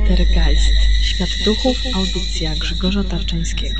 Poltergeist. Świat duchów. Audycja Grzegorza Tarczyńskiego.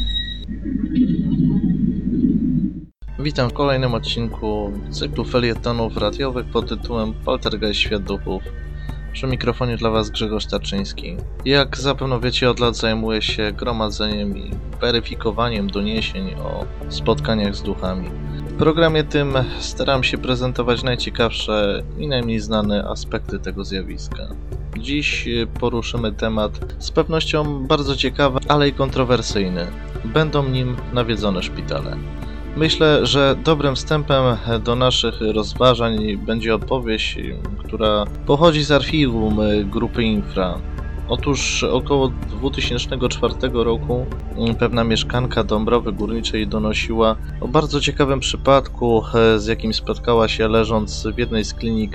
Witam w kolejnym odcinku cyklu felietonów radiowych pod tytułem Poltergeist Świat Duchów. Przy mikrofonie dla Was Grzegorz Tarczyński. Jak zapewne wiecie, od lat zajmuję się gromadzeniem i weryfikowaniem doniesień o spotkaniach z duchami. W programie tym staram się prezentować najciekawsze i najmniej znane aspekty tego zjawiska. Dziś poruszymy temat z pewnością bardzo ciekawy, ale i kontrowersyjny. Będą nim nawiedzone szpitale. Myślę, że dobrym wstępem do naszych rozważań będzie opowieść, która pochodzi z archiwum grupy Infra. Otóż około 2004 roku pewna mieszkanka Dąbrowy Górniczej donosiła o bardzo ciekawym przypadku, z jakim spotkała się leżąc w jednej z klinik.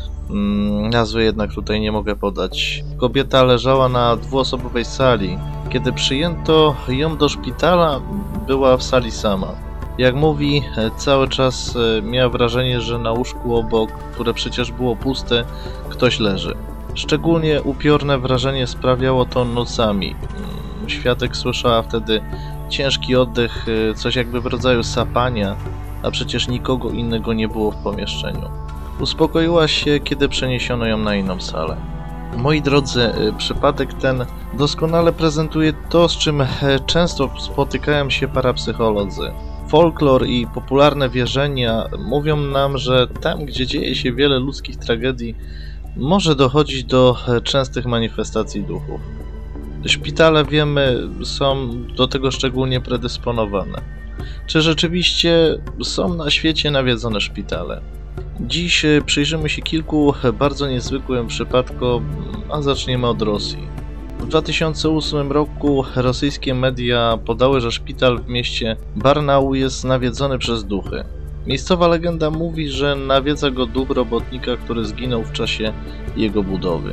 Nazwy jednak tutaj nie mogę podać. Kobieta leżała na dwuosobowej sali. Kiedy przyjęto ją do szpitala, była w sali sama. Jak mówi, cały czas miała wrażenie, że na łóżku obok, które przecież było puste, ktoś leży. Szczególnie upiorne wrażenie sprawiało to nocami. Świadek słyszała wtedy ciężki oddech, coś jakby w rodzaju sapania, a przecież nikogo innego nie było w pomieszczeniu. Uspokoiła się, kiedy przeniesiono ją na inną salę. Moi drodzy, przypadek ten doskonale prezentuje to, z czym często spotykają się parapsycholodzy. Folklor i popularne wierzenia mówią nam, że tam, gdzie dzieje się wiele ludzkich tragedii, może dochodzić do częstych manifestacji duchów. Szpitale, wiemy, są do tego szczególnie predysponowane. Czy rzeczywiście są na świecie nawiedzone szpitale? Dziś przyjrzymy się kilku bardzo niezwykłym przypadkom, a zaczniemy od Rosji. W 2008 roku rosyjskie media podały, że szpital w mieście Barnaul jest nawiedzony przez duchy. Miejscowa legenda mówi, że nawiedza go duch robotnika, który zginął w czasie jego budowy.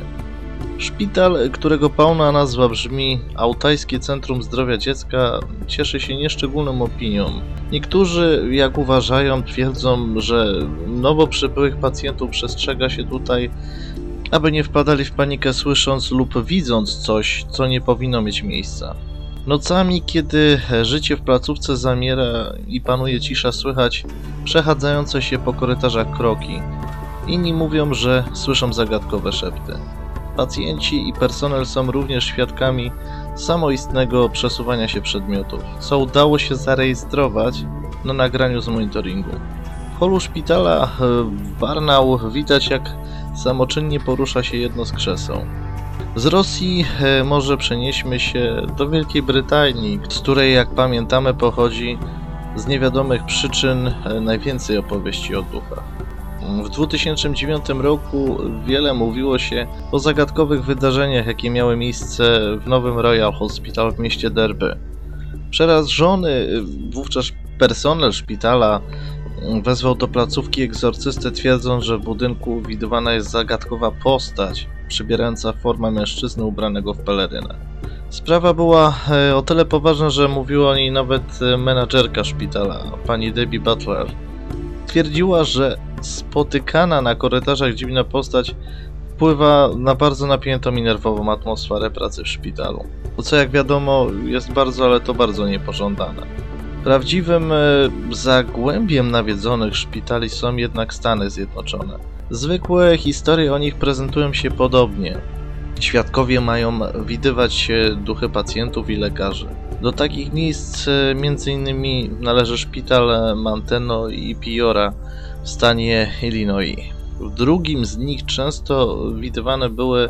Szpital, którego pełna nazwa brzmi Altajskie Centrum Zdrowia Dziecka, cieszy się nieszczególną opinią. Niektórzy, jak uważają, twierdzą, że nowo przybyłych pacjentów przestrzega się tutaj, aby nie wpadali w panikę słysząc lub widząc coś, co nie powinno mieć miejsca. Nocami, kiedy życie w placówce zamiera i panuje cisza, słychać przechadzające się po korytarzach kroki. Inni mówią, że słyszą zagadkowe szepty. Pacjenci i personel są również świadkami samoistnego przesuwania się przedmiotów, co udało się zarejestrować na nagraniu z monitoringu. W holu szpitala w Barnaul widać, jak samoczynnie porusza się jedno z krzeseł. Z Rosji może przenieśmy się do Wielkiej Brytanii, z której, jak pamiętamy, pochodzi z niewiadomych przyczyn najwięcej opowieści o duchach. W 2009 roku wiele mówiło się o zagadkowych wydarzeniach, jakie miały miejsce w nowym Royal Hospital w mieście Derby. Przerażony wówczas personel szpitala wezwał do placówki egzorcystę, twierdząc, że w budynku widywana jest zagadkowa postać przybierająca formę mężczyzny ubranego w pelerynę. Sprawa była o tyle poważna, że mówiła o niej nawet menadżerka szpitala, pani Debbie Butler. Twierdziła, że spotykana na korytarzach dziwna postać wpływa na bardzo napiętą i nerwową atmosferę pracy w szpitalu. Co, jak wiadomo, jest bardzo, ale to bardzo niepożądane. Prawdziwym zagłębiem nawiedzonych szpitali są jednak Stany Zjednoczone. Zwykłe historie o nich prezentują się podobnie. Świadkowie mają widywać duchy pacjentów i lekarzy. Do takich miejsc m.in. należy szpital Manteno i Piora w stanie Illinois. W drugim z nich często widywane były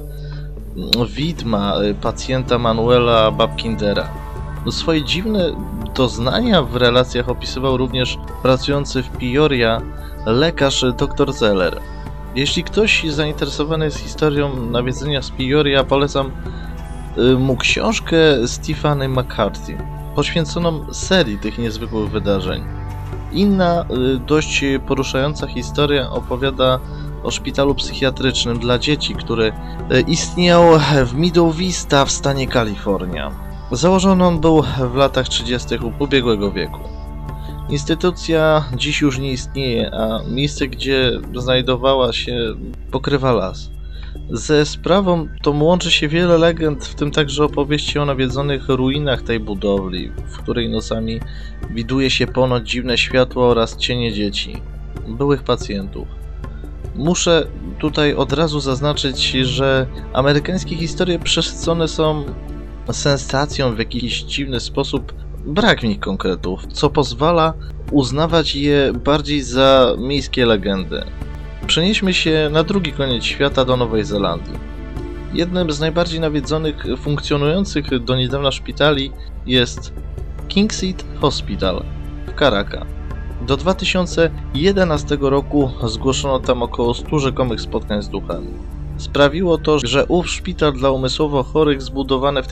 widma pacjenta Manuela Babkindera. Swoje dziwne doznania w relacjach opisywał również pracujący w Peoria lekarz dr Zeller. Jeśli ktoś zainteresowany jest historią nawiedzenia z Peoria, polecam mu książkę Stephanie McCarthy, poświęconą serii tych niezwykłych wydarzeń. Inna, dość poruszająca historia opowiada o szpitalu psychiatrycznym dla dzieci, który istniał w Middle Vista w stanie Kalifornia. Założony on był w latach 30. ubiegłego wieku. Instytucja dziś już nie istnieje, a miejsce, gdzie znajdowała się, pokrywa las. Ze sprawą tą łączy się wiele legend, w tym także opowieści o nawiedzonych ruinach tej budowli, w której nocami widuje się ponoć dziwne światło oraz cienie dzieci, byłych pacjentów. Muszę tutaj od razu zaznaczyć, że amerykańskie historie przesycone są sensacją w jakiś dziwny sposób, brak w nich konkretów, co pozwala uznawać je bardziej za miejskie legendy. Przenieśmy się na drugi koniec świata, do Nowej Zelandii. Jednym z najbardziej nawiedzonych, funkcjonujących do niedawna szpitali jest Kingseed Hospital w Karaka. Do 2011 roku zgłoszono tam około 100 rzekomych spotkań z duchami. Sprawiło to, że ów szpital dla umysłowo chorych, zbudowany w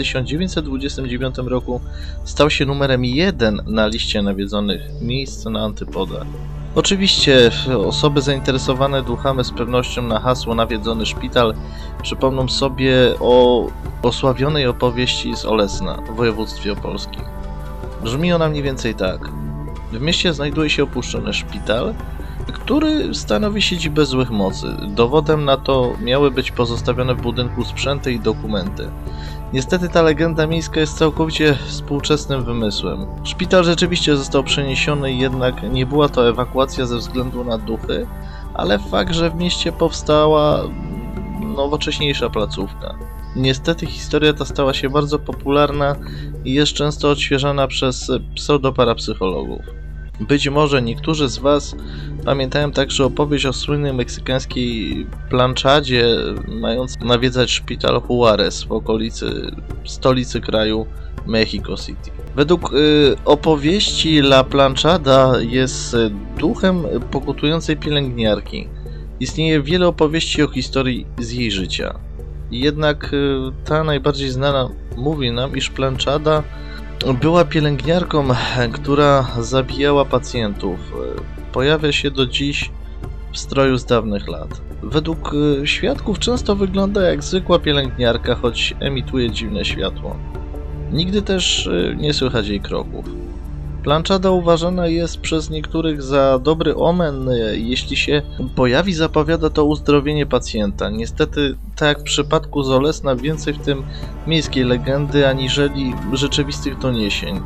1929 roku, stał się numerem 1 na liście nawiedzonych miejsc na antypodach. Oczywiście osoby zainteresowane duchami z pewnością na hasło nawiedzony szpital przypomną sobie o osławionej opowieści z Olesna w województwie opolskim. Brzmi ona mniej więcej tak. W mieście znajduje się opuszczony szpital, który stanowi siedzibę złych mocy. Dowodem na to miały być pozostawione w budynku sprzęty i dokumenty. Niestety ta legenda miejska jest całkowicie współczesnym wymysłem. Szpital rzeczywiście został przeniesiony, jednak nie była to ewakuacja ze względu na duchy, ale fakt, że w mieście powstała nowocześniejsza placówka. Niestety historia ta stała się bardzo popularna i jest często odświeżana przez pseudoparapsychologów. Być może niektórzy z Was pamiętają także opowieść o słynnej meksykańskiej planczadzie mającej nawiedzać szpital Juarez w okolicy stolicy kraju Mexico City. Według opowieści La Planchada jest duchem pokutującej pielęgniarki. Istnieje wiele opowieści o historii z jej życia. Jednak ta najbardziej znana mówi nam, iż Planchada była pielęgniarką, która zabijała pacjentów. Pojawia się do dziś w stroju z dawnych lat. Według świadków często wygląda jak zwykła pielęgniarka, choć emituje dziwne światło. Nigdy też nie słychać jej kroków. Planchada uważana jest przez niektórych za dobry omen. Jeśli się pojawi, zapowiada to uzdrowienie pacjenta. Niestety, tak jak w przypadku z Olesna, więcej w tym miejskiej legendy aniżeli rzeczywistych doniesień.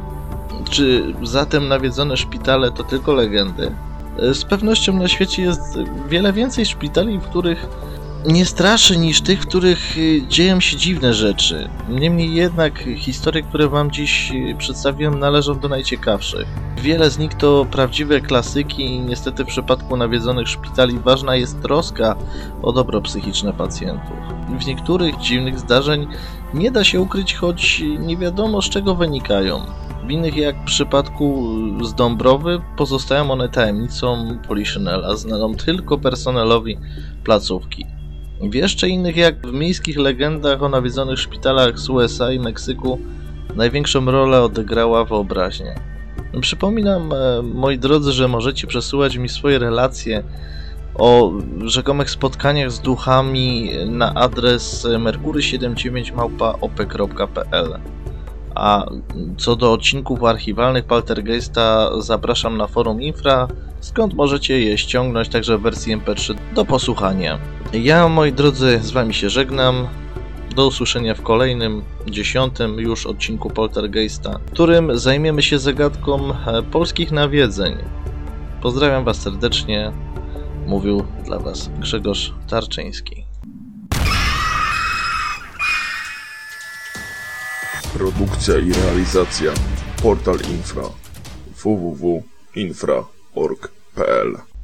Czy zatem nawiedzone szpitale to tylko legendy? Z pewnością na świecie jest wiele więcej szpitali, w których nie straszy niż tych, w których dzieją się dziwne rzeczy. Niemniej jednak historie, które Wam dziś przedstawiłem, należą do najciekawszych. Wiele z nich to prawdziwe klasyki i niestety w przypadku nawiedzonych szpitali ważna jest troska o dobro psychiczne pacjentów. W niektórych dziwnych zdarzeń nie da się ukryć, choć nie wiadomo z czego wynikają. W innych, jak w przypadku z Dąbrowy, pozostają one tajemnicą Poliszynela, znaną tylko personelowi placówki. W jeszcze innych, jak w miejskich legendach o nawiedzonych szpitalach z USA i Meksyku, największą rolę odegrała wyobraźnia. Przypominam, moi drodzy, że możecie przesyłać mi swoje relacje o rzekomych spotkaniach z duchami na adres merkury79@op.pl. A co do odcinków archiwalnych Poltergeista, zapraszam na forum Infra, skąd możecie je ściągnąć także w wersji MP3 do posłuchania. Ja, moi drodzy, z Wami się żegnam. Do usłyszenia w kolejnym, 10. już odcinku Poltergeista, w którym zajmiemy się zagadką polskich nawiedzeń. Pozdrawiam Was serdecznie. Mówił dla Was Grzegorz Tarczyński. Produkcja i realizacja Portal Infra www.infra.org.pl